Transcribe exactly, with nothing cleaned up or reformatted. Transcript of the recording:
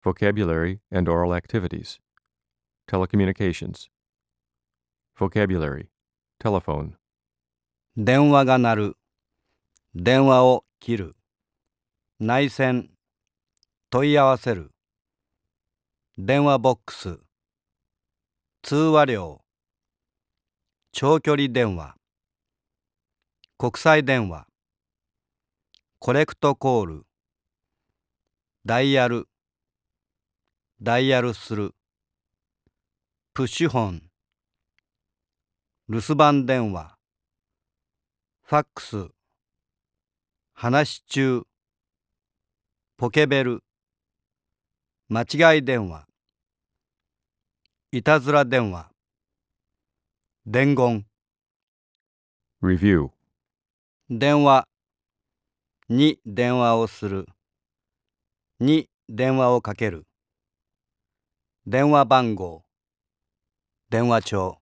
vocabulary and oral activities, telecommunications, vocabulary, telephone, 電話が鳴る、電話を切る、内線、問い合わせる、電話ボックス、通話料、長距離電話、国際電話、コレクトコール、ダイヤル、ダイヤルする、プッシュホン、留守番電話、ファックス、話し中、ポケベル、間違い電話、いたずら電話、伝言、 review, 電話、に電話をする、に電話をかける、電話番号、電話帳。